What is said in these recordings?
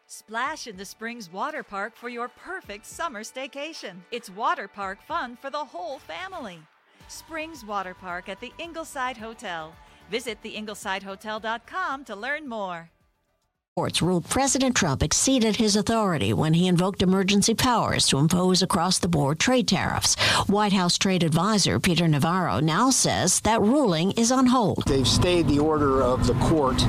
Splash in the Springs Water Park for your perfect summer staycation. It's water park fun for the whole family. Springs Water Park at the Ingleside Hotel. Visit theinglesidehotel.com to learn more. Courts ruled President Trump exceeded his authority when he invoked emergency powers to impose across-the-board trade tariffs. White House trade advisor Peter Navarro now says that ruling is on hold. They've stayed the order of the court,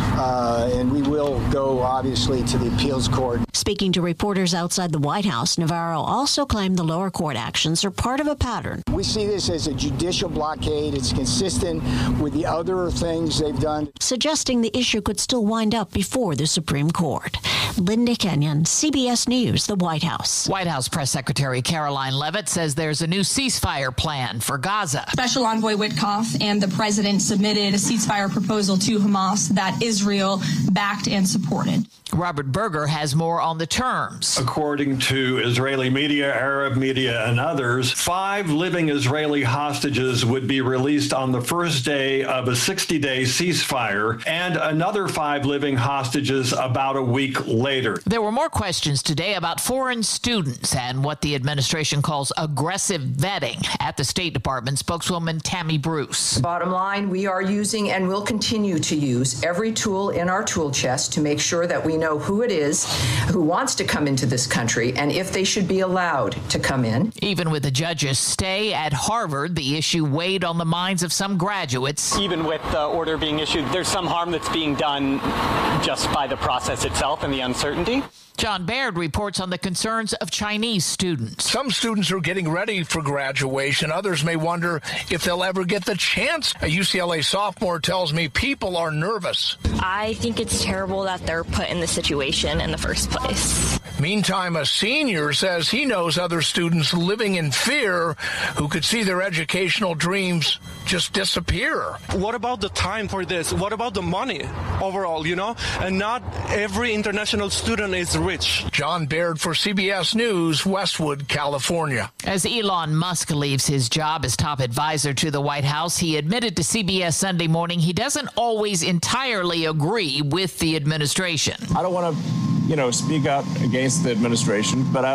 and we will go, obviously, to the appeals court. Speaking to reporters outside the White House, Navarro also claimed the lower court actions are part of a pattern. We see this as a judicial blockade. It's consistent with the other things they've done, suggesting the issue could still wind up before the Supreme Court. Linda Kenyon, CBS News, the White House. White House Press Secretary Caroline Leavitt says there's a new ceasefire plan for Gaza. Special Envoy Witkoff and the president submitted a ceasefire proposal to Hamas that Israel backed and supported. Robert Berger has more on the terms. According to Israeli media, Arab media, and others, 5 living Israeli hostages would be released on the first day of a 60-day ceasefire, and another 5 living hostages about a week later. There were more questions today about foreign students and what the administration calls aggressive vetting. At the State Department, spokeswoman Tammy Bruce. Bottom line, we are using and will continue to use every tool in our tool chest to make sure that we know who it is who wants to come into this country and if they should be allowed to come in. Even with the judge's stay at Harvard, the issue weighed on the minds of some graduates. Even with the order being issued, there's some harm that's being done just by the process itself and the uncertainty. John Baird reports on the concerns of Chinese students. Some students are getting ready for graduation. Others may wonder if they'll ever get the chance. A UCLA sophomore tells me people are nervous. I think it's terrible that they're put in this situation in the first place. Meantime, a senior says he knows other students living in fear who could see their educational dreams just disappear. What about the time for this? What about the money overall, And not every international student is rich. John Baird for CBS News, Westwood, California. As Elon Musk leaves his job as top advisor to the White House, he admitted to CBS Sunday Morning he doesn't always entirely agree with the administration. I don't want to, speak out against the administration, but I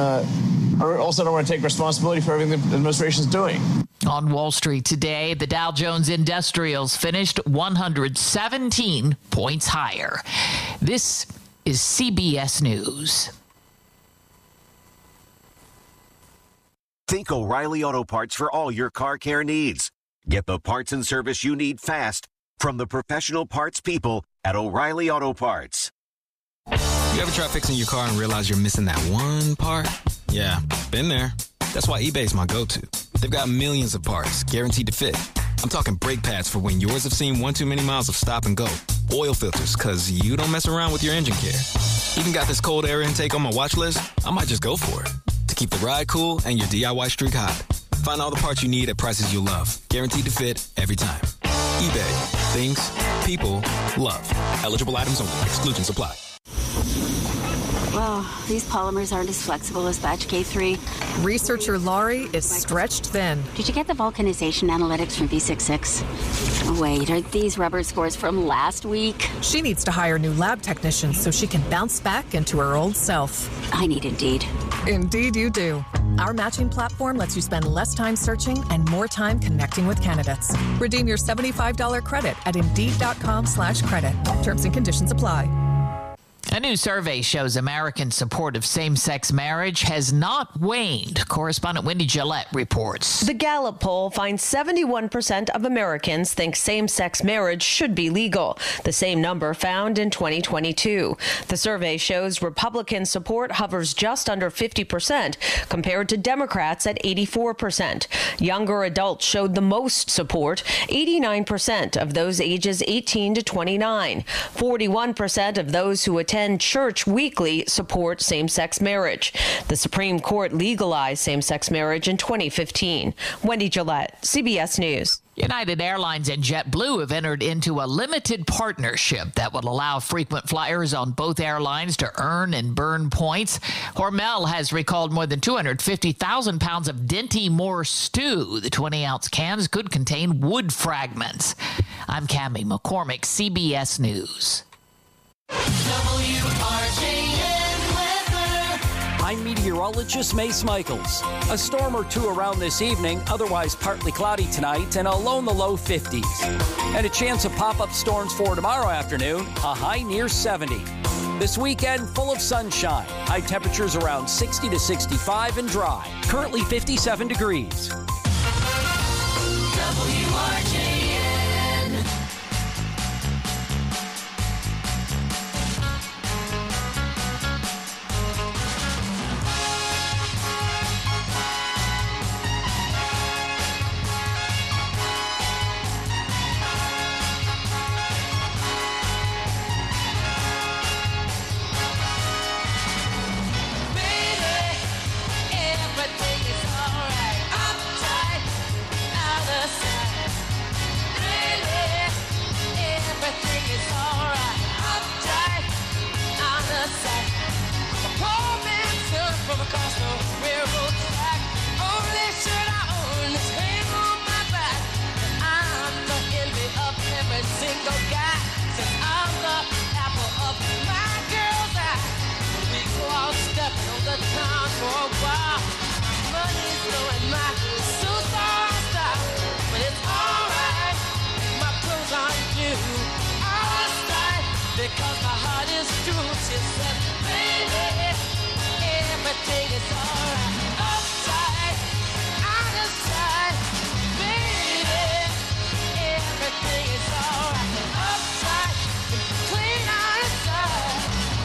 also don't want to take responsibility for everything the administration is doing. On Wall Street today, the Dow Jones Industrials finished 117 points higher. This is CBS News. Think O'Reilly Auto Parts for all your car care needs. Get the parts and service you need fast from the professional parts people at O'Reilly Auto Parts. You ever try fixing your car and realize you're missing that one part? Yeah, been there. That's why eBay's my go-to. They've got millions of parts guaranteed to fit. I'm talking brake pads for when yours have seen one too many miles of stop and go. Oil filters, because you don't mess around with your engine care. Even got this cold air intake on my watch list. I might just go for it. To keep the ride cool and your DIY streak hot. Find all the parts you need at prices you'll love. Guaranteed to fit every time. eBay. Things people love. Eligible items only. Exclusions apply. Well, these polymers aren't as flexible as batch K3. Researcher Laurie is stretched thin. Did you get the vulcanization analytics from V66? Wait, are these rubber scores from last week? She needs to hire new lab technicians so she can bounce back into her old self. I need Indeed. Indeed you do. Our matching platform lets you spend less time searching and more time connecting with candidates. Redeem your $75 credit at Indeed.com/credit. Terms and conditions apply. A new survey shows American support of same-sex marriage has not waned. Correspondent Wendy Gillette reports. The Gallup poll finds 71% of Americans think same-sex marriage should be legal, the same number found in 2022. The survey shows Republican support hovers just under 50% compared to Democrats at 84%. Younger adults showed the most support, 89% of those ages 18 to 29. 41% of those who attend church weekly support same-sex marriage. The Supreme Court legalized same-sex marriage in 2015. Wendy Gillette, CBS News. United Airlines and JetBlue have entered into a limited partnership that will allow frequent flyers on both airlines to earn and burn points. Hormel has recalled more than 250,000 pounds of Dinty Moore stew. The 20-ounce cans could contain wood fragments. I'm Cammie McCormick, CBS News. WRJ meteorologist Mace Michaels. A storm or two around this evening, otherwise partly cloudy tonight, and a low in the low 50s. And a chance of pop-up storms for tomorrow afternoon, a high near 70. This weekend, full of sunshine. High temperatures around 60 to 65 and dry. Currently 57 degrees. WRJN. Because my heart is true, she said, baby, everything is alright. Upside, out of sight, baby, everything is alright. Upside, clean out of sight.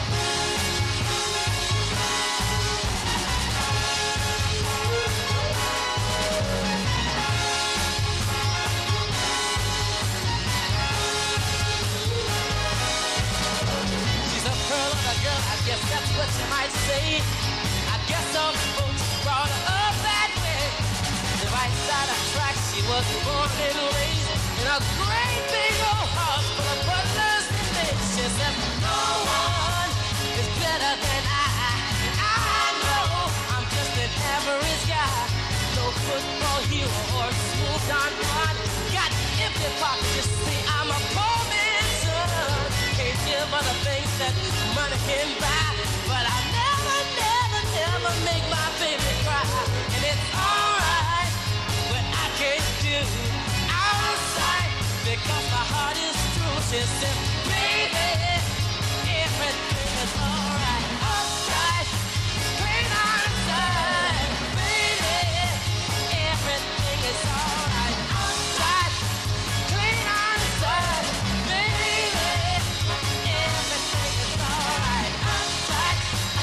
I guess that's what you might say. I guess some folks brought her up that way. The right side of tracks, she was born and raised in a great big old house full of butlers and maids. She said, no one is better than I know I'm just an average guy. No football hero or school Don Juan. Got empty pockets, you see, I'm a poor man's son. Can't give other things that money can buy, but I never make my baby cry. And it's alright, but I can't do out of sight because my heart is true. She said, baby, everything is alright. Upside, clean out of sight, baby, everything is alright. Upside, clean out of sight, baby, everything is alright. Upside,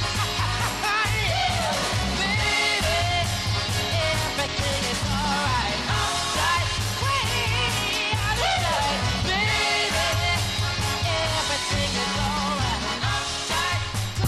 yeah, baby, everything is alright. Upside, way out of sight, baby, everything is alright. Upside.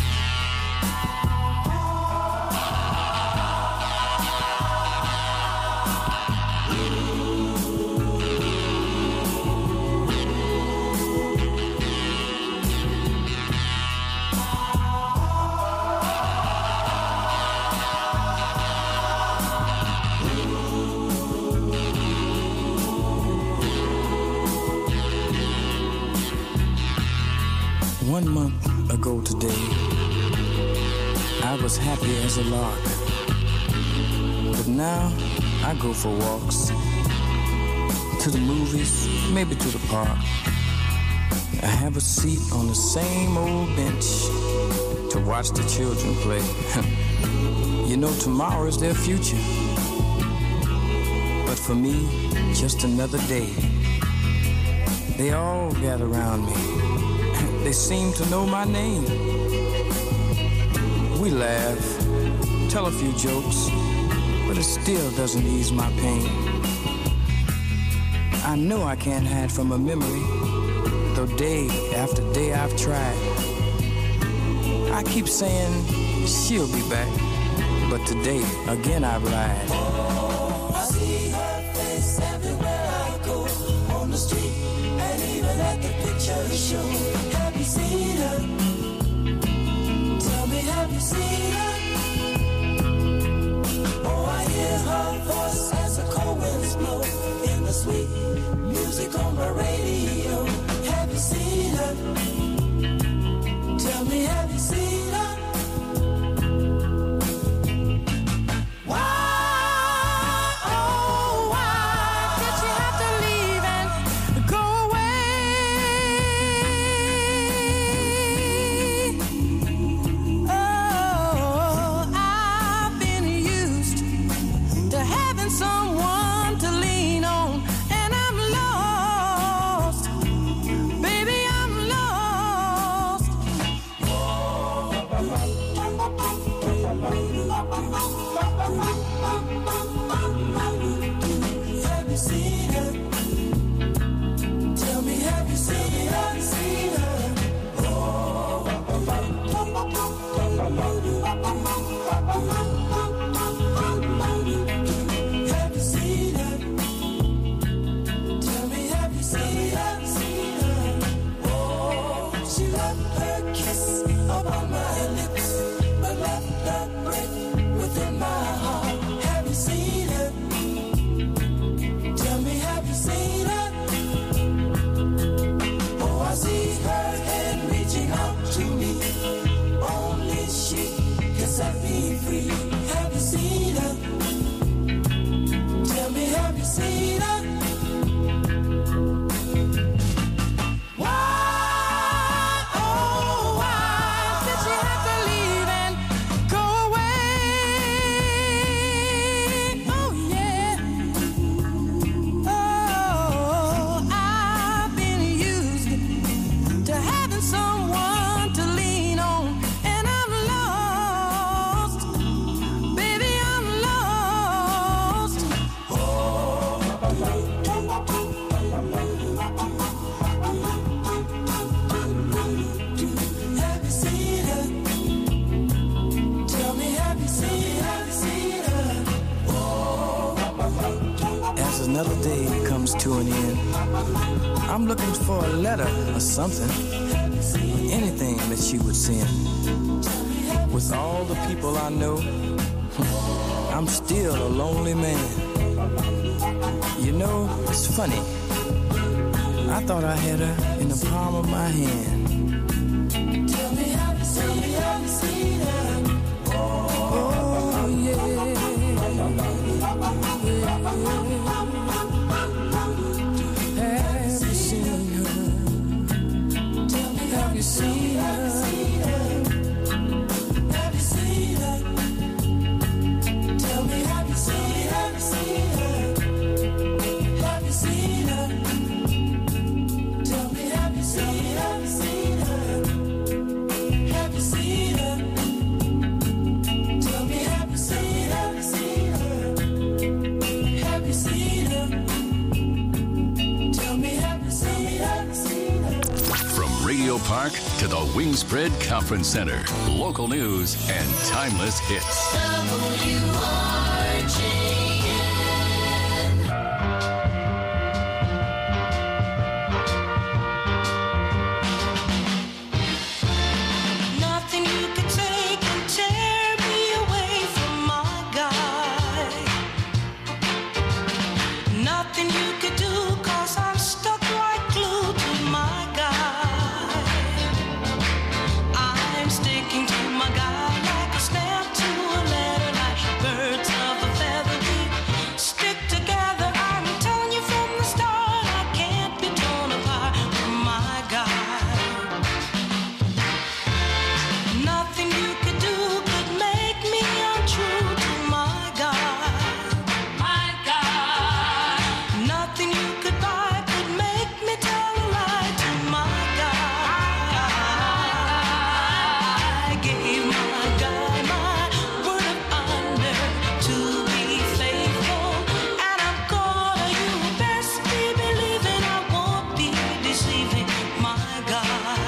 One month ago today, I was happy as a lark. But now I go for walks, to the movies, maybe to the park. I have a seat on the same old bench to watch the children play. You know, tomorrow is their future. But for me, just another day. They all gather around me. They seem to know my name. We laugh, tell a few jokes, but it still doesn't ease my pain. I know I can't hide from a memory, though day after day I've tried. I keep saying she'll be back, but today again I've lied. Oh, I see her face everywhere I go, on the street and even at the picture show. Have you seen her? Tell me, have you seen her? Oh, I hear her voice as the cold winds blow in the sweet music on my radio. Have you seen her? Tell me, have you seen her? on my lips, but left a break within my heart. Have you seen her? Tell me, have you seen her? Oh, I see her hand reaching out to me. Only she can set me free. Have you seen her? Tell me, have you seen her? Another day comes to an end. I'm looking for a letter or something, anything that she would send. With all the people I know, I'm still a lonely man. You know, it's funny. I thought I had her in the palm of my hand. Tell me, have you seen her? Oh, yeah. Have you seen her? Have you seen her? Tell me, have you seen her? Have you seen her? Tell me, have you seen her? Have you seen her? Tell me, have you seen her? Have you seen her? Tell me, have you seen her? From Radio Park to the Wingspread Conference Center, local news and timeless hits. Nothing you could take and tear me away from my guy. Nothing you could do, 'cause I'm stuck like glue to my guy. I'm sticking to my guy like a stamp to a letter, like birds of a feather. We stick together. I'm telling you from the start, I can't be torn apart from my guy. Nothing you could do could make me untrue to my guy. My guy. Nothing you could buy could make me tell a lie to my guy. I gave my guy my word of honor to be faithful, and I'm gonna, you best be believing I won't be deceiving my guy.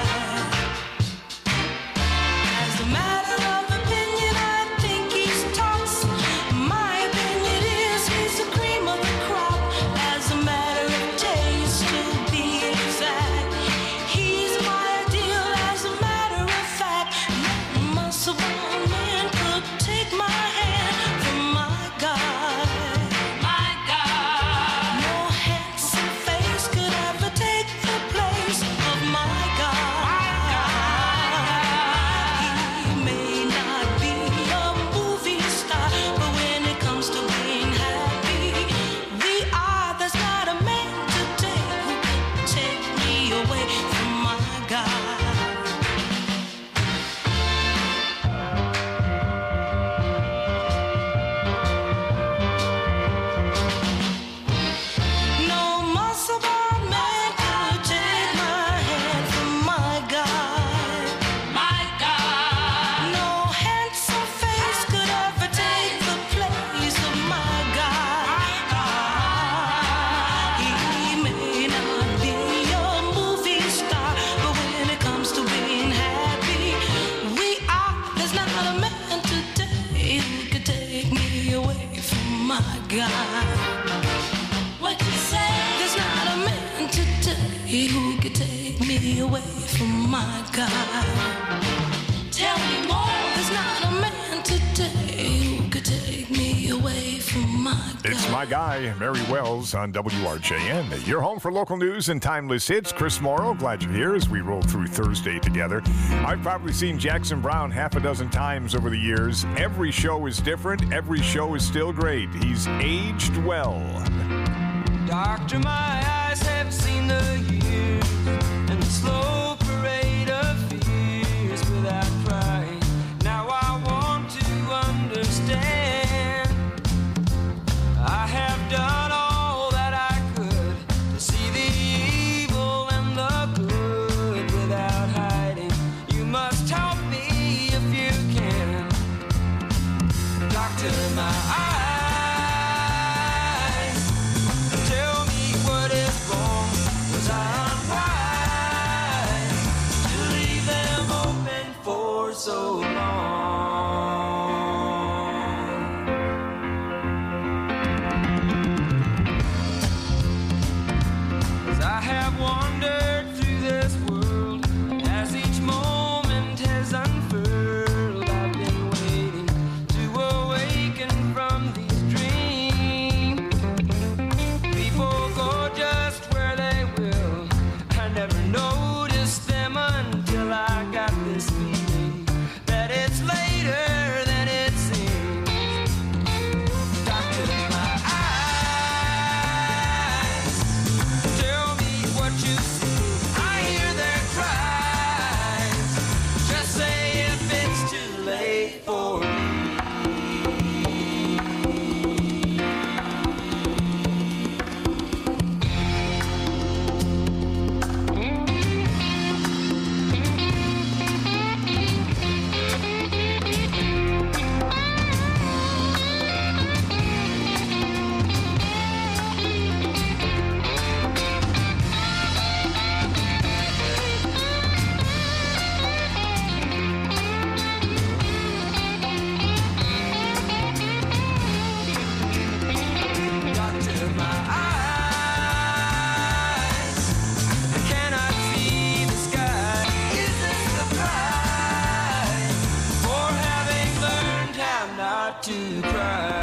As a matter of opinion, I think he's tops. My opinion is he's the cream of the crop. As a matter of taste, to be exact, he's my ideal. As a matter of fact, no muscle bound man could take my hand from my guy. My guy. No handsome face could ever take the place of my guy. He may not be a movie star, but when it comes to being happy, we are. There's not a man today who could take me away from my guy. No muscle bound man could take my hand from my guy. My guy. No handsome face could ever take the place of my guy. He may not be a movie star, but when it comes to being happy, we are. There's not a man today who could take me away from my guy. What you say? There's not a man today who could take me away from my guy. my guy, Mary Wells, on WRJN. You're home for local news and timeless hits. Chris Morrow, glad you're here as we roll through Thursday together. I've probably seen Jackson Browne half a dozen times over the years. Every show is different. Every show is still great. He's aged well. Doctor, my eyes have seen the years and the slow parade of fears without crying. Now I want to understand. I have done all that I could to see the evil and the good without hiding. You must help me if you can. Doctor, my eyes, tell me what is wrong. Was I unwise to leave them open for so long? 'Cause I have wandered through this world as each moment has unfurled. I've been waiting to awaken from these dreams. People go just where they will. I never noticed them until I got this feeling that it's later than it seems. Doctor, my eyes, tell me what you see. I hear their cries. Just say if it's too late for me. Doctor, my eyes cannot see the sky. Is this the price for having learned how not to cry?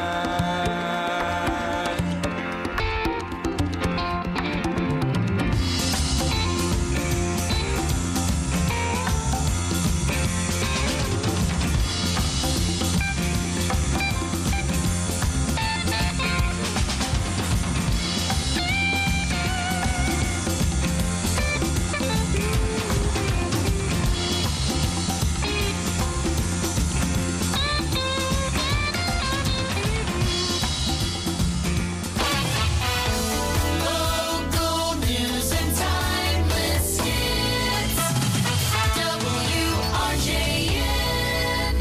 Local news and timeless hits. WRJN.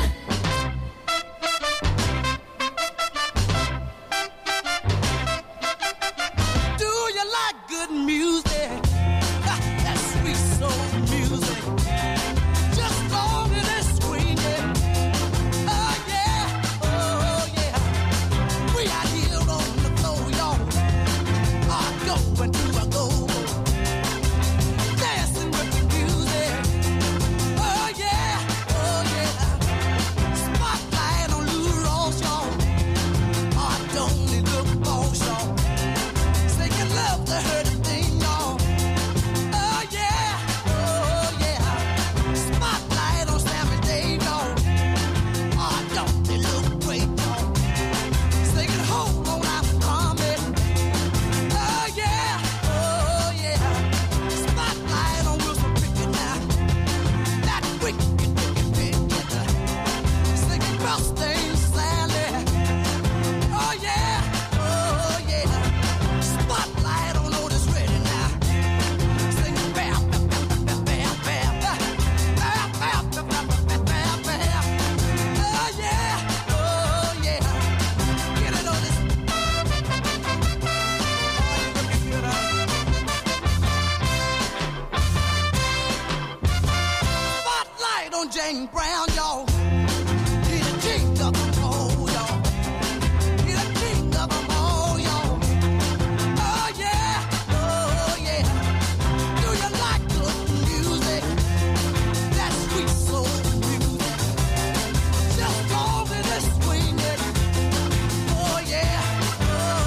Do you like good music? That sweet soul music. Just long as it's swinging. Oh yeah, oh yeah. We out here on the floor, y'all. Are going to a go-go. Dancing with the music. Oh yeah, oh yeah. Spotlight on Lou Ross, y'all. Oh, don't it look boss, y'all. Singing love to her the thing, y'all. Oh yeah, oh yeah. Spotlight on Sammy Dave, y'all. Oh, don't they look great, y'all. Singing hold on out for coming. Oh yeah, oh yeah. Spotlight on Wilson Pickett now. That wicked, wicked, wicked. Singing Rustin Sally. Oh yeah, oh yeah. Spotlight on Otis Redding now. Singing bam, bam, bam, bam, bam, bam. Bam, bam, bam, bam, bam, bam, bam. Oh yeah, oh yeah. Get it on this. Spotlight on Jane Brown, y'all. He's the king of them all, y'all. He's the king of them all, y'all. Oh yeah, oh yeah. Do you like good music? That sweet soul music. Just long as it's swinging. Oh yeah, oh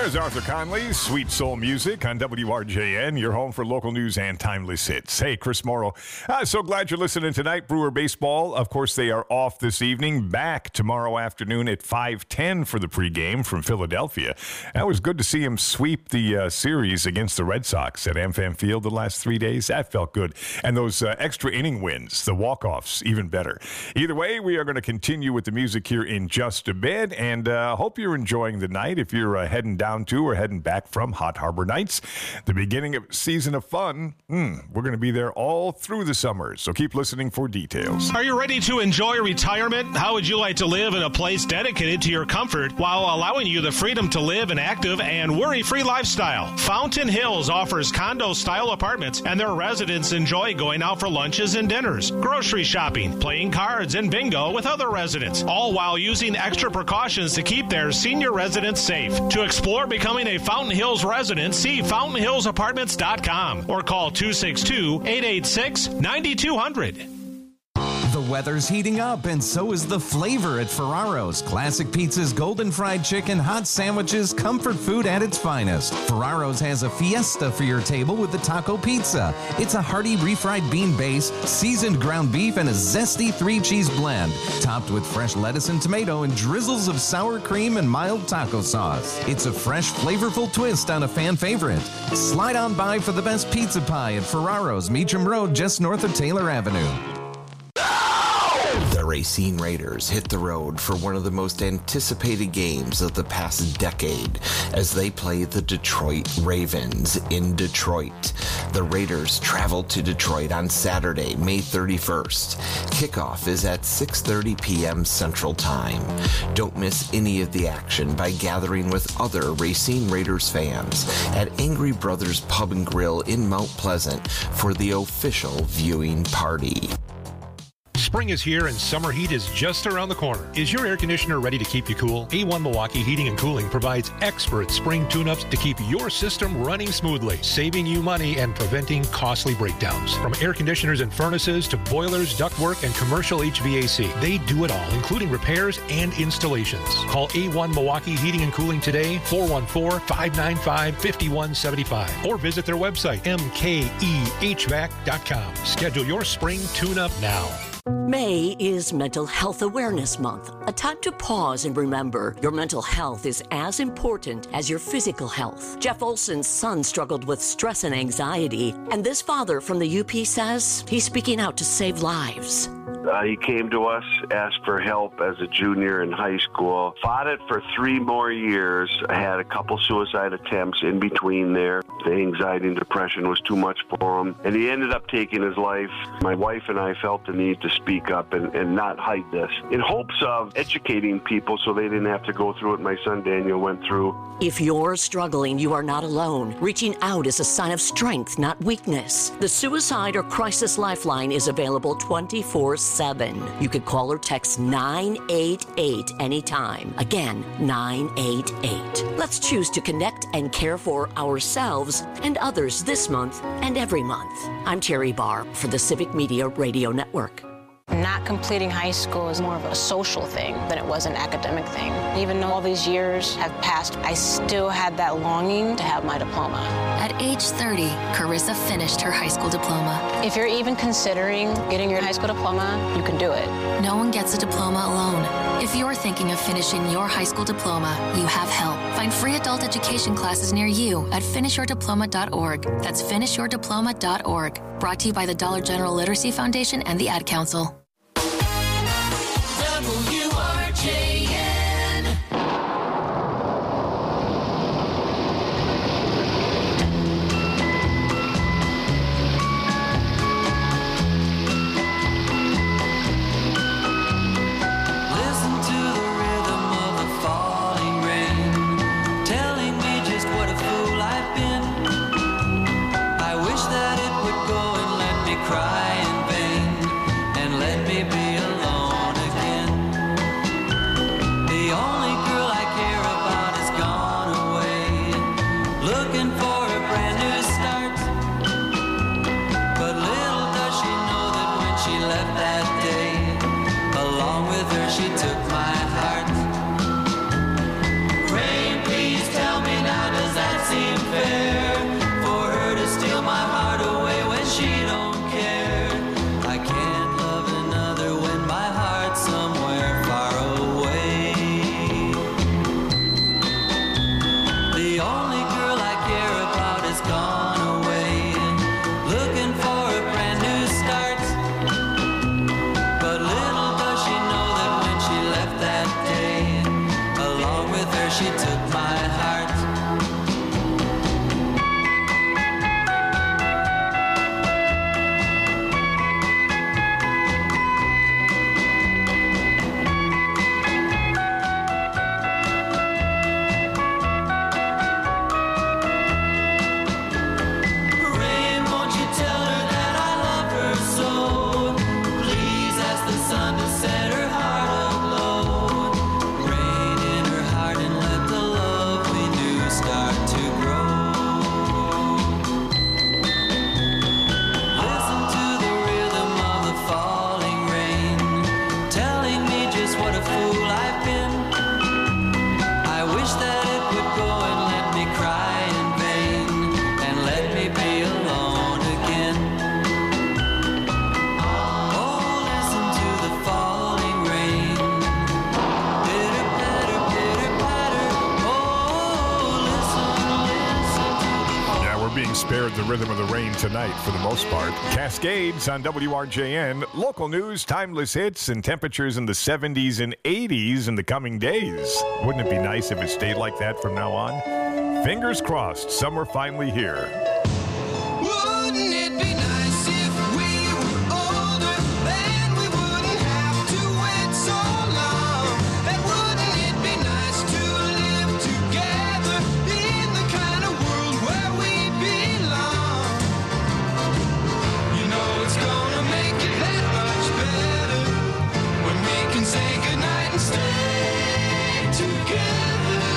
There's Arthur Conley's Sweet Soul Music on WRJN, your home for local news and timeless hits. Hey, Chris Morrow. So glad you're listening tonight. Brewer Baseball, of course, they are off this evening. Back tomorrow afternoon at 5:10 for the pregame from Philadelphia. That was good to see him sweep the series against the Red Sox at AmFam Field the last 3 days. That felt good. And those extra inning wins, the walk-offs, even better. Either way, we are going to continue with the music here in just a bit, and hope you're enjoying the night. If you're heading down to or heading back from Hot Harbor Nights, the beginning of season of fun, we're going to be there all through the summer, so keep listening for details. Are you ready to enjoy retirement? How would you like to live in a place dedicated to your comfort while allowing you the freedom to live an active and worry-free lifestyle? Fountain Hills offers condo-style apartments, and their residents enjoy going out for lunches and dinners, grocery shopping, playing cards, and bingo with other residents, all while using extra precautions to keep their senior residents safe. To explore becoming a Fountain Hills resident, see fountainhillsapartments.com or call 262-886-9200. The weather's heating up, and so is the flavor at Ferraro's. Classic pizzas, golden fried chicken, hot sandwiches, comfort food at its finest. Ferraro's has a fiesta for your table with the taco pizza. It's a hearty refried bean base, seasoned ground beef, and a zesty 3-cheese blend, topped with fresh lettuce and tomato and drizzles of sour cream and mild taco sauce. It's a fresh, flavorful twist on a fan favorite. Slide on by for the best pizza pie at Ferraro's, Meacham Road, just north of Taylor Avenue. The Racine Raiders hit the road for one of the most anticipated games of the past decade as they play the Detroit Ravens in Detroit. The Raiders travel to Detroit on Saturday, May 31st. Kickoff is at 6:30 p.m. Central Time. Don't miss any of the action by gathering with other Racine Raiders fans at Angry Brothers Pub and Grill in Mount Pleasant for the official viewing party. Spring is here and summer heat is just around the corner. Is your air conditioner ready to keep you cool? A1 Milwaukee Heating and Cooling provides expert spring tune-ups to keep your system running smoothly, saving you money and preventing costly breakdowns. From air conditioners and furnaces to boilers, ductwork, and commercial HVAC, they do it all, including repairs and installations. Call A1 Milwaukee Heating and Cooling today, 414-595-5175, or visit their website, mkehvac.com. Schedule your spring tune-up now. May is Mental Health Awareness Month, a time to pause and remember your mental health is as important as your physical health. Jeff Olson's son struggled with stress and anxiety, and this father from the UP says he's speaking out to save lives. He came to us, asked for help as a junior in high school, fought it for 3 more years. I had a couple suicide attempts in between there. The anxiety and depression was too much for him, and he ended up taking his life. My wife and I felt the need to speak up and not hide this in hopes of educating people so they didn't have to go through what my son Daniel went through. If you're struggling, you are not alone. Reaching out is a sign of strength, not weakness. The Suicide or Crisis Lifeline is available 24/7. You can call or text 988 anytime. Again, 988. Let's choose to connect and care for ourselves and others this month and every month. I'm Terry Barr for the Civic Media Radio Network. Not completing high school is more of a social thing than it was an academic thing. Even though all these years have passed, I still had that longing to have my diploma. At age 30, Carissa finished her high school diploma. If you're even considering getting your high school diploma, you can do it. No one gets a diploma alone. If you're thinking of finishing your high school diploma, you have help. Find free adult education classes near you at finishyourdiploma.org. That's finishyourdiploma.org. Brought to you by the Dollar General Literacy Foundation and the Ad Council. WRJN. Listen to the rhythm of the falling rain, telling me just what a fool I've been. I wish that it would go and let me cry in vain, and let me be alone again. The only girl I care about has gone away, looking for a brand new start. But little does she know that when she left that day, along with her she took my heart. Rain, please tell me now being spared the rhythm of the rain tonight for the most part. Cascades on WRJN. Local news, timeless hits, and temperatures in the 70s and 80s in the coming days. Wouldn't it be nice if it stayed like that from now on? Fingers crossed, summer finally here. Wouldn't it be nice if we were older? Then we wouldn't have to wait so long. And wouldn't it be nice to live together in the kind of world where we belong? You know it's gonna make it that much better when we can say goodnight and stay together.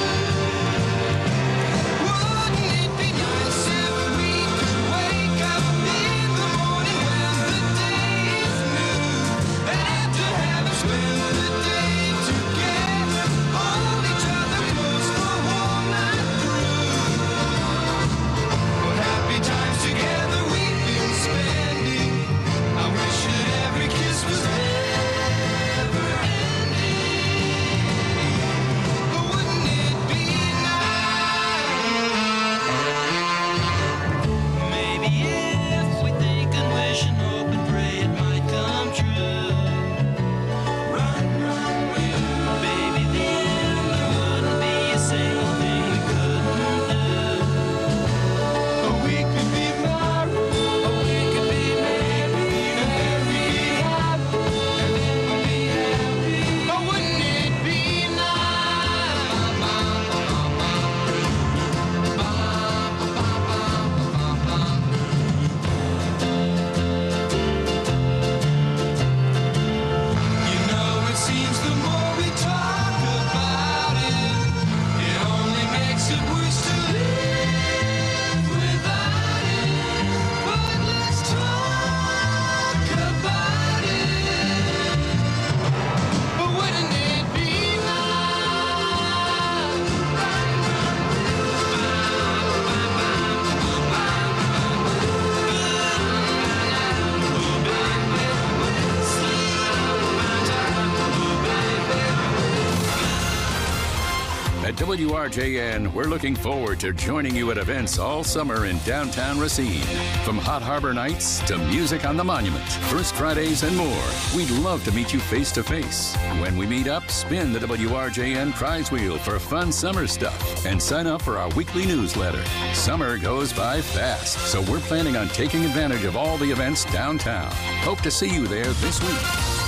WRJN, we're looking forward to joining you at events all summer in downtown Racine. From Hot Harbor Nights to music on the Monument, First Fridays, and more. We'd love to meet you face to face. When we meet up, spin the WRJN prize wheel for fun summer stuff and sign up for our weekly newsletter. Summer goes by fast, so we're planning on taking advantage of all the events downtown. Hope to see you there this week.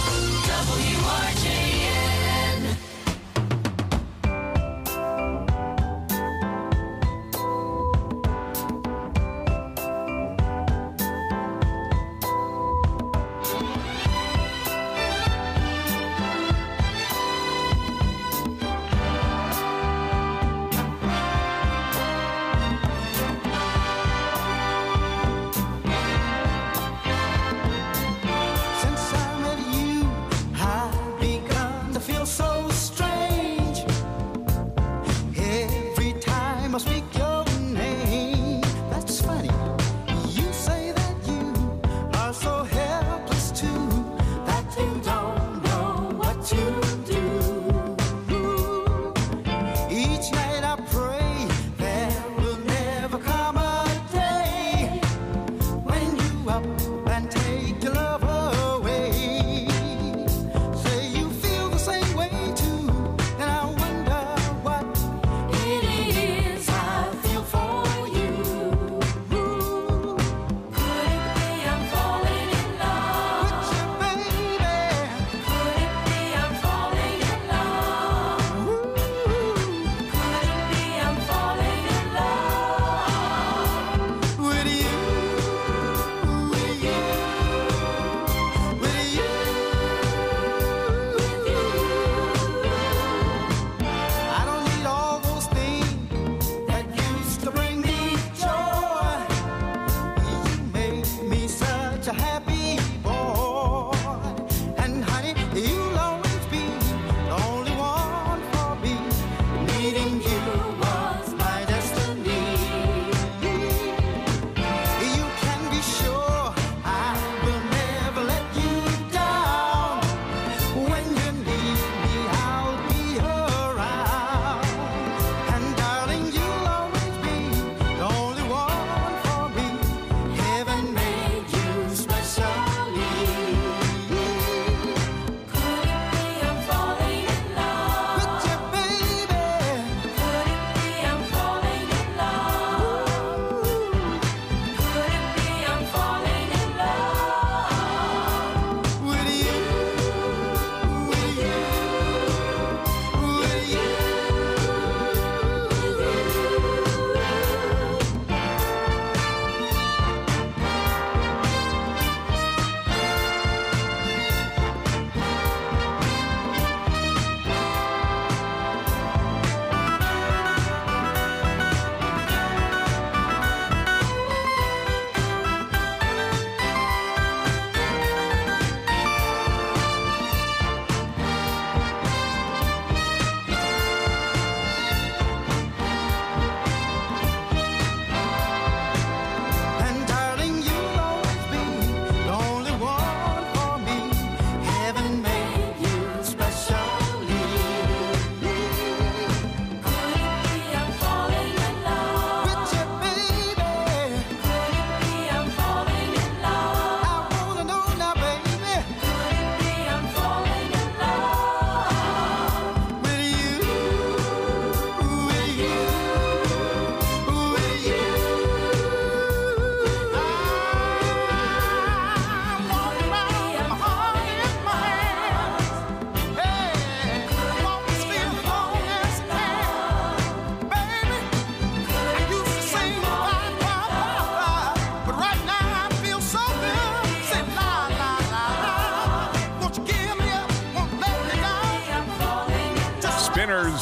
WRJN. Since I met you, I've become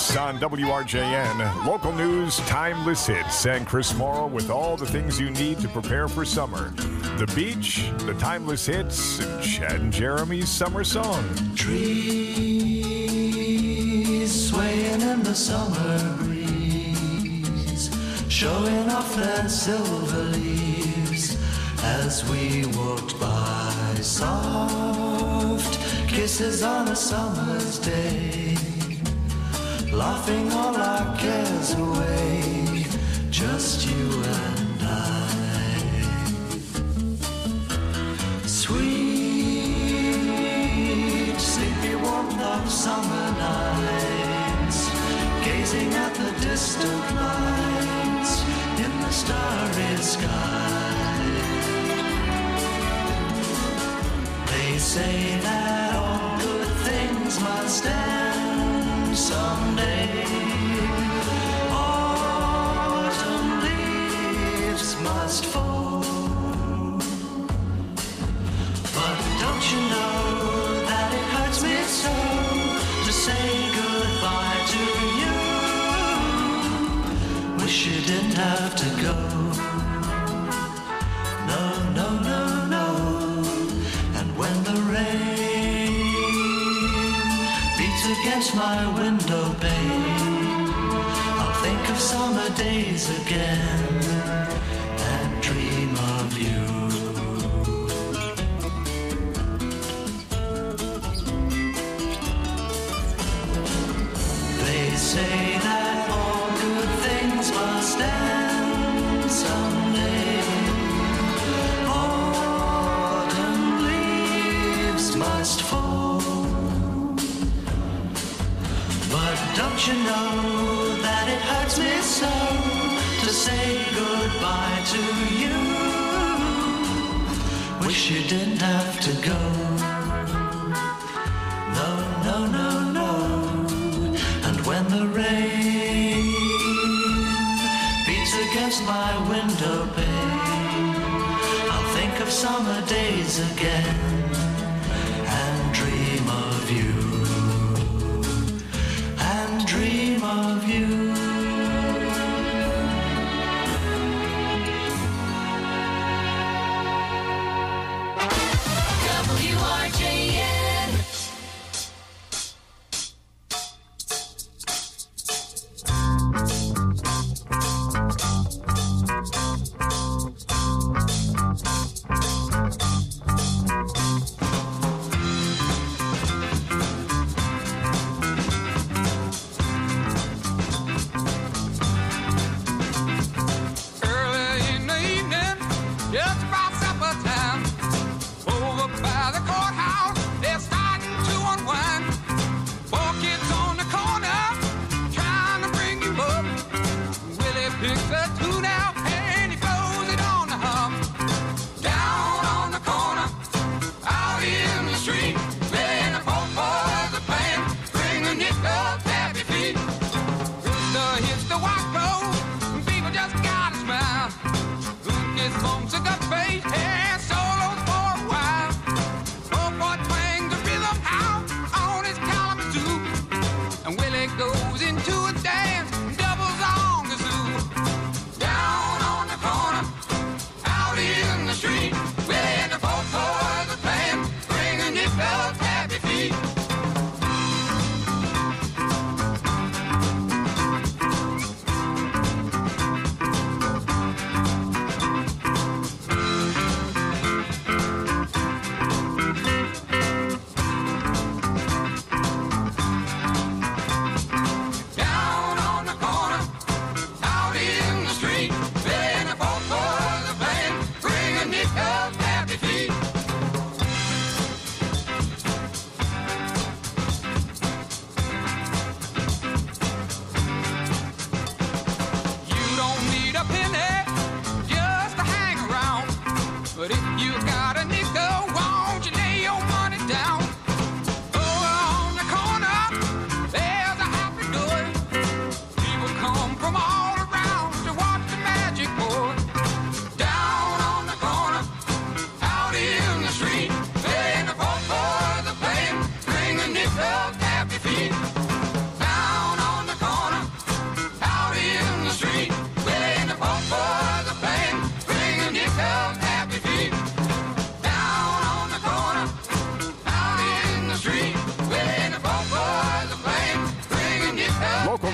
hits on WRJN. Local news, timeless hits, and Chris Morrow with all the things you need to prepare for summer. The beach, the timeless hits, and Chad and Jeremy's summer song. Trees swaying in the summer breeze, showing off their silver leaves as we walked by. Soft kisses on a summer's day, laughing all our cares away, just you and I. Sweet, sleepy warmth of summer nights, gazing at the distant lights in the starry sky. They say that all good things must end someday. Autumn leaves must fall. But don't you know that it hurts me so to say goodbye to you? Wish you didn't have to go. No, no, no, no. And when the rain beats against my window pane, I'll think of summer days again and dream of you. They say that all good things must end someday. Autumn leaves must fall. But don't you know that it hurts me so to say goodbye to you? Wish you didn't have to go. No, no, no, no. And when the rain beats against my window pane, I'll think of summer days again and dream of you. And dream of you. WRJN.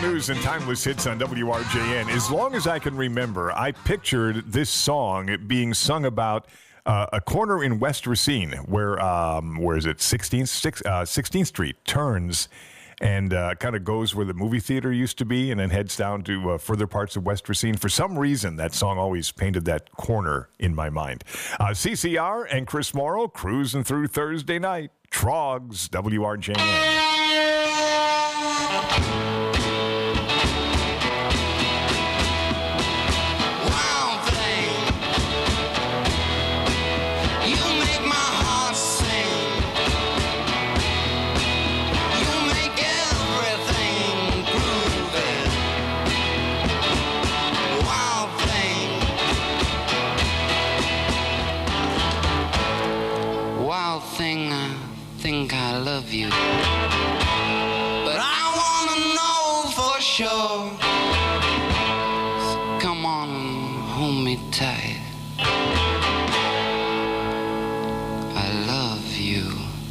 news and timeless hits on WRJN. As long as I can remember, I pictured this song being sung about a corner in West Racine where is it? 16th Street turns and kind of goes where the movie theater used to be and then heads down to further parts of West Racine. For some reason, that song always painted that corner in my mind. CCR and Chris Morrow cruising through Thursday night. Trogs, WRJN. Thing, I think I love you, but I wanna know for sure. So come on and hold me tight. I love you.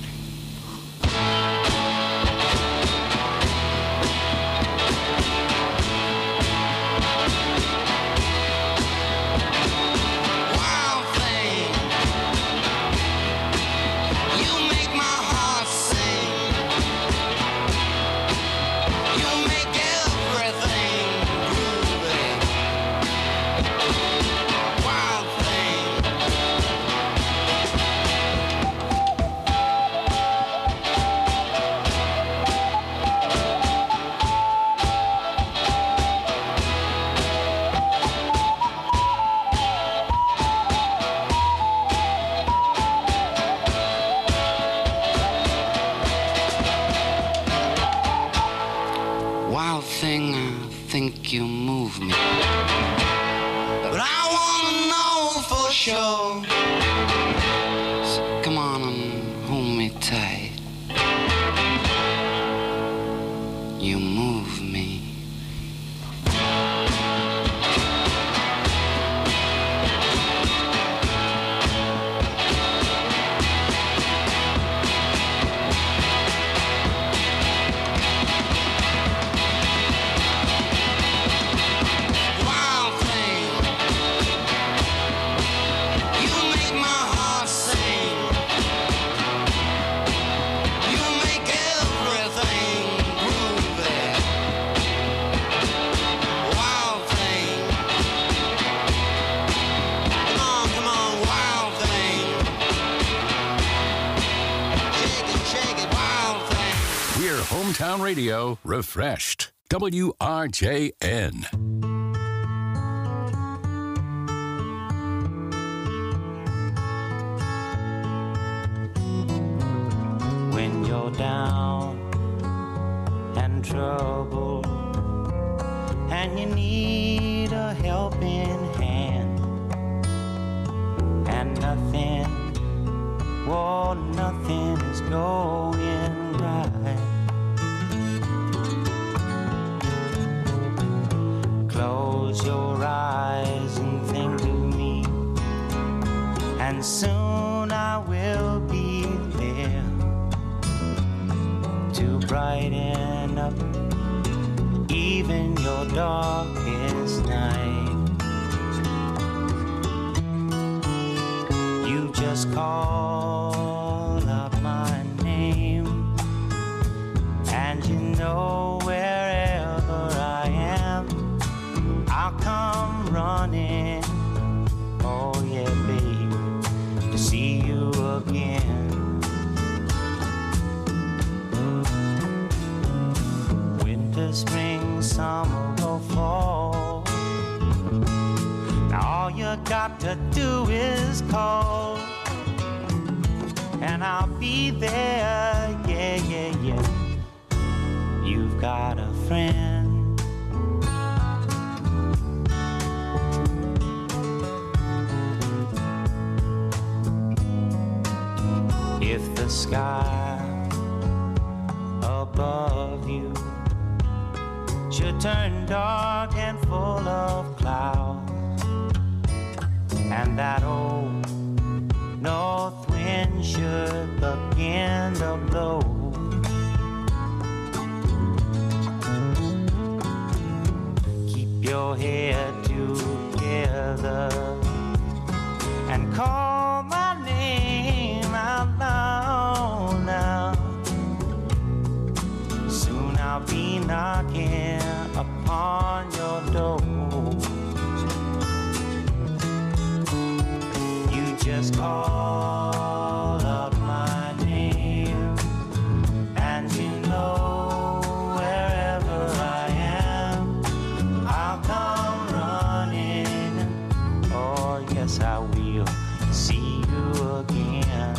You move me, but I wanna know for sure. So come on and hold me tight. You move me. Hometown Radio refreshed. WRJN. When you're down and troubled and you need a helping hand and nothing is going right. Close your eyes and think of me, and soon I will be there to brighten up even your darkest night. You just call out my name, and you know wherever I am, I'll come running, oh yeah, baby, to see you again. Winter, spring, summer, or fall, now all you got to do is call, and I'll be there, yeah, yeah, yeah. You've got a friend. If the sky above you should turn dark and full of clouds, and that old north wind should begin to blow, your head together and call my name out loud now. Soon I'll be knocking upon your door. You just call out my name, and you know wherever I am, I'll come running. Oh yes, I will see you again.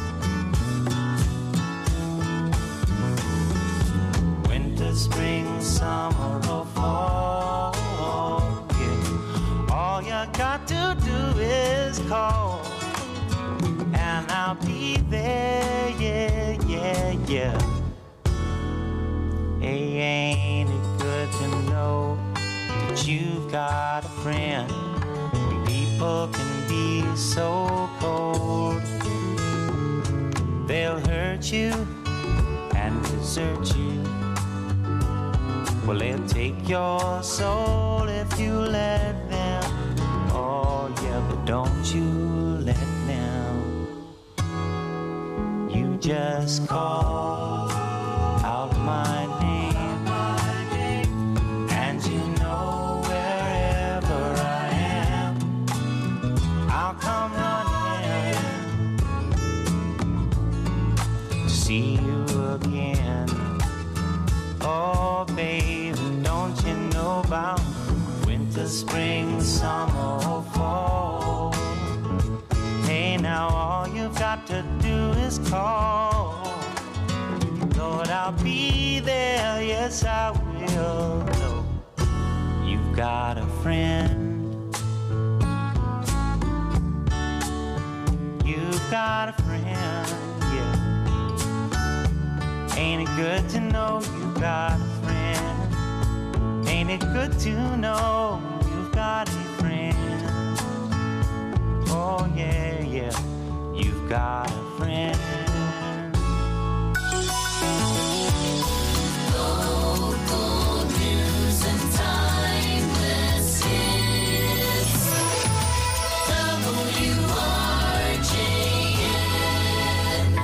Winter, spring, summer, or fall, yeah. All you got to do is call, and I'll be there, yeah, yeah, yeah. Hey, ain't it good to know that you've got a friend? People can be so cold. They'll hurt you and desert you. Well, they'll take your soul if you let them. Oh, yeah, but don't you let them. You just call out my name, and you know wherever I am, I'll come running to see you again. Oh, baby, don't you know about winter, spring, summer, or fall? Hey, now all you've got to do is call. Lord, I'll be there, yes, I will. No, you've got a friend. You've got a friend, yeah. Ain't it good to know you've got a friend? Ain't it good to know you've got a friend? Oh yeah, yeah, you've got a friend. Local news and timeless hits. WRJN.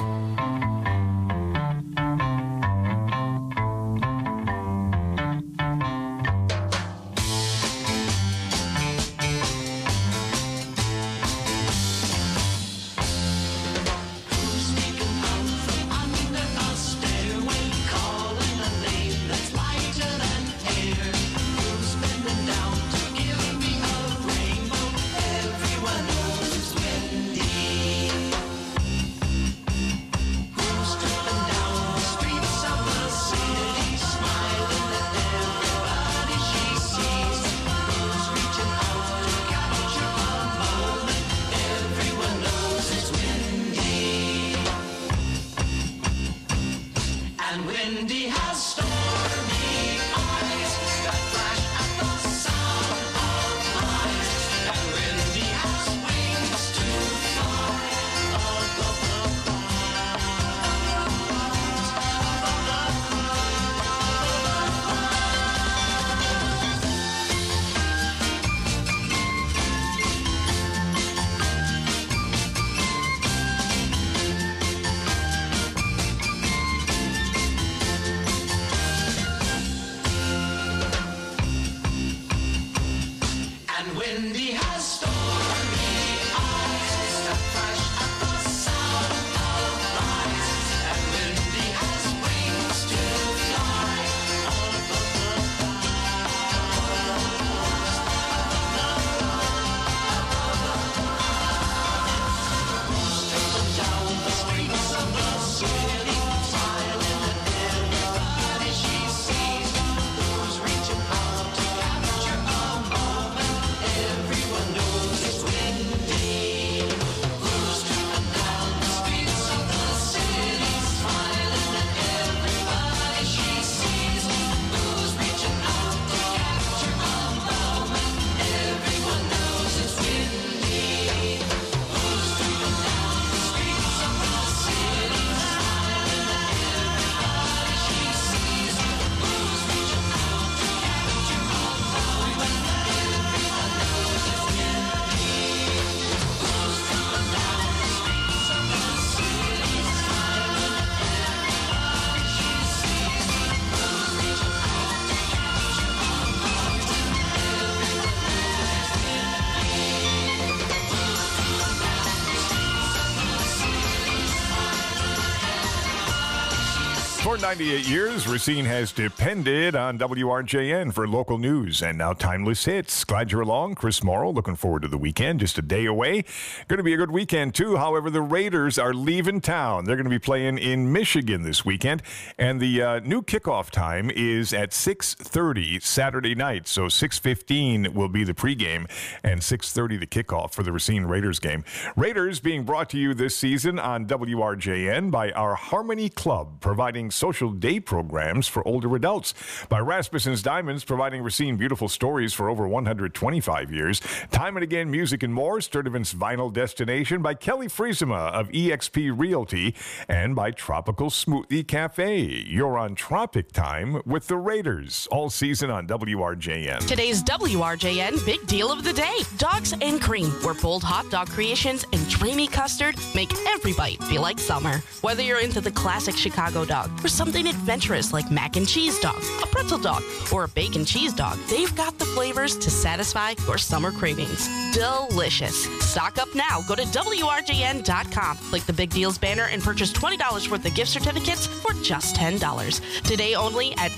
For 98 years, Racine has depended on WRJN for local news and now timeless hits. Glad you're along. Chris Morrow, looking forward to the weekend. Just a day away. Going to be a good weekend, too. However, the Raiders are leaving town. They're going to be playing in Michigan this weekend. And the new kickoff time is at 6:30 Saturday night. So 6:15 will be the pregame and 6:30 the kickoff for the Racine Raiders game. Raiders being brought to you this season on WRJN by our Harmony Club, providing social day programs for older adults. By Rasmussen's Diamonds, providing Racine beautiful stories for over 125 years. Time and Again Music and More, Sturtevant's vinyl destination. By Kelly Friesema of eXp Realty. And by Tropical Smoothie Cafe. You're on Tropic Time with the Raiders, all season on WRJN. Today's WRJN Big Deal of the Day. Dogs and Cream, where bold hot dog creations and dreamy custard make every bite feel like summer. Whether you're into the classic Chicago dog or something adventurous like mac and cheese dog, a pretzel dog, or a bacon cheese dog, they've got the flavors to satisfy your summer cravings. Delicious. Stock up now. Go to WRJN.com. Click the Big Deals banner and purchase $20 worth of gift certificates for just $10. Today only at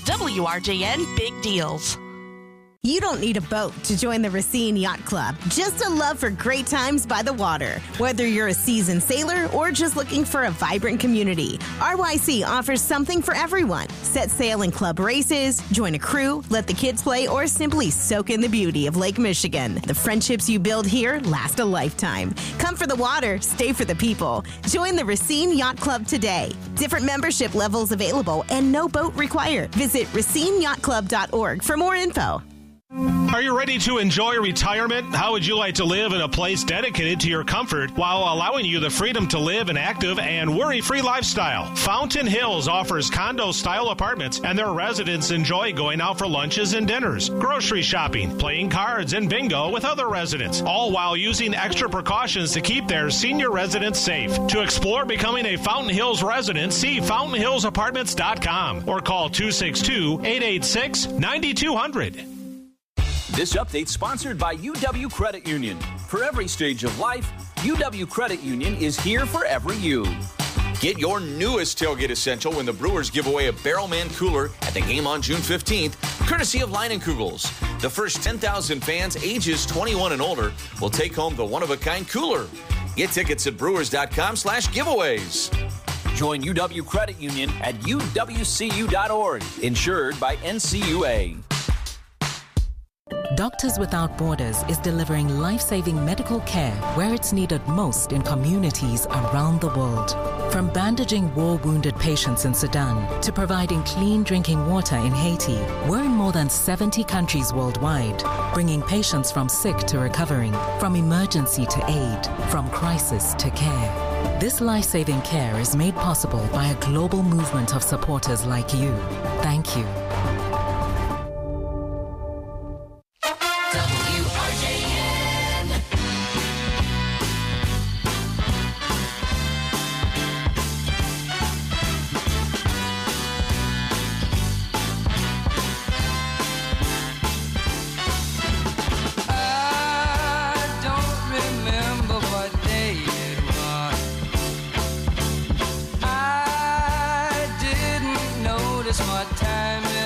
WRJN Big Deals. You don't need a boat to join the Racine Yacht Club. Just a love for great times by the water. Whether you're a seasoned sailor or just looking for a vibrant community, RYC offers something for everyone. Set sail in club races, join a crew, let the kids play, or simply soak in the beauty of Lake Michigan. The friendships you build here last a lifetime. Come for the water, stay for the people. Join the Racine Yacht Club today. Different membership levels available and no boat required. Visit RacineYachtClub.org for more info. Are you ready to enjoy retirement? How would you like to live in a place dedicated to your comfort while allowing you the freedom to live an active and worry-free lifestyle? Fountain Hills offers condo-style apartments, and their residents enjoy going out for lunches and dinners, grocery shopping, playing cards, and bingo with other residents, all while using extra precautions to keep their senior residents safe. To explore becoming a Fountain Hills resident, see fountainhillsapartments.com or call 262-886-9200. This update sponsored by UW Credit Union. For every stage of life, UW Credit Union is here for every you. Get your newest tailgate essential when the Brewers give away a Barrelman cooler at the game on June 15th, courtesy of Leinenkugels. The first 10,000 fans ages 21 and older will take home the one-of-a-kind cooler. Get tickets at brewers.com/giveaways. Join UW Credit Union at uwcu.org, insured by NCUA. Doctors Without Borders is delivering life-saving medical care where it's needed most in communities around the world. From bandaging war-wounded patients in Sudan to providing clean drinking water in Haiti, we're in more than 70 countries worldwide, bringing patients from sick to recovering, from emergency to aid, from crisis to care. This life-saving care is made possible by a global movement of supporters like you. Thank you. Time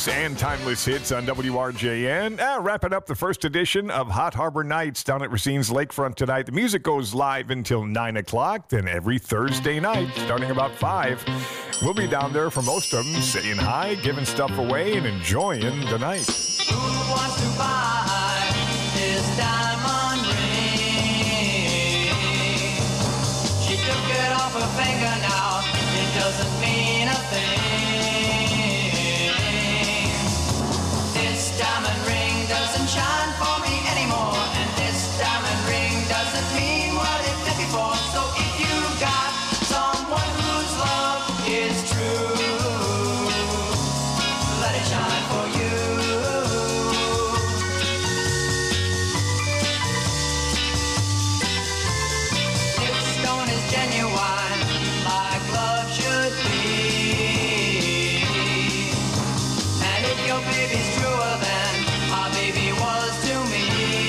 and timeless hits on WRJN. Wrapping up the first edition of Hot Harbor Nights down at Racine's Lakefront tonight. The music goes live until 9 o'clock, then every Thursday night, starting about 5. We'll be down there for most of them, saying hi, giving stuff away, and enjoying the night. Who wants to buy this diamond ring? She took it off her finger now. It doesn't mean a thing. This diamond ring doesn't shine for me anymore, and this diamond ring doesn't mean what it did before. So if you got someone whose love is true, let it shine for you. If stone is genuine, like love should be, and if your baby's truer than our baby was to me,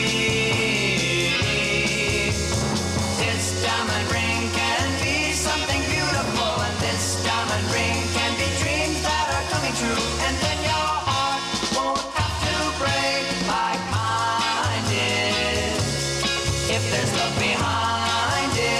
this diamond ring can be something beautiful, and this diamond ring can be dreams that are coming true, and then your heart won't have to break like mine did, if there's love behind it.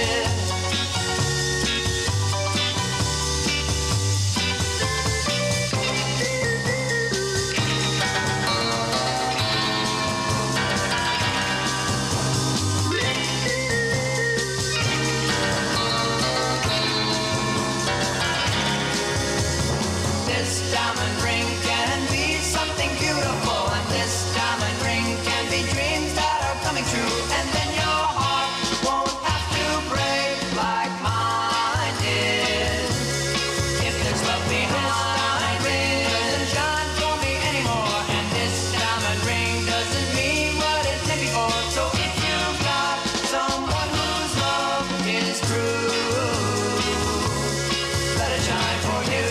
This diamond ring can be something beautiful, and this diamond ring can be dreams that are coming true, and then your heart won't have to break like mine did, if there's love behind it. Doesn't shine for me anymore, and this diamond ring doesn't mean what it did before. So if you've got someone whose love is true, let it shine for you.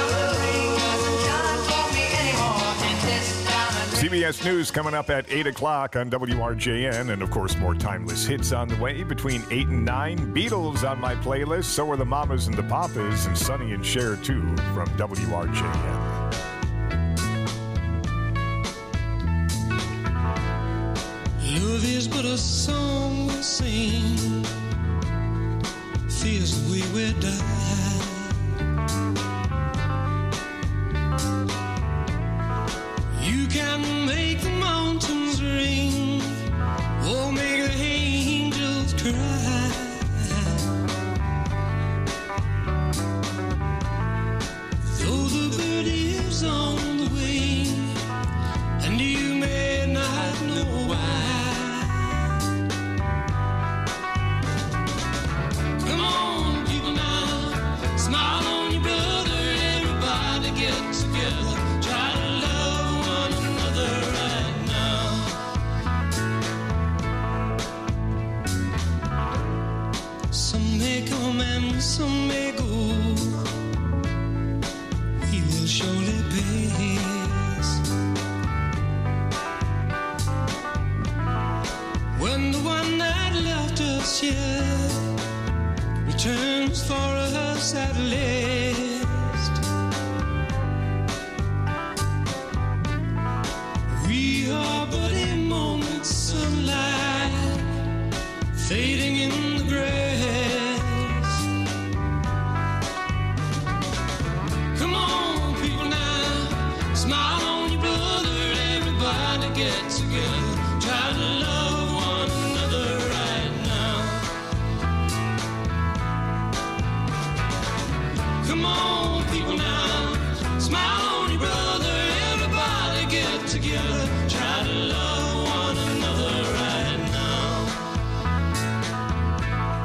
CBS News coming up at 8 o'clock on WRJN, and of course more timeless hits on the way between 8 and 9. Beatles on my playlist, so are the Mamas and the Papas, and Sonny and Cher too from WRJN. Love is but a song we sing, feels the way we die. You can make the mountains ring, or make the angels cry. Though the bird is on the wing, and you may not know why. Come on, people now, smile on your brother, everybody get together, try to love one another right now. Some may come and some may go, we will surely pass. When the one that left us here returns for us at last, we are but a moment's sunlight fading in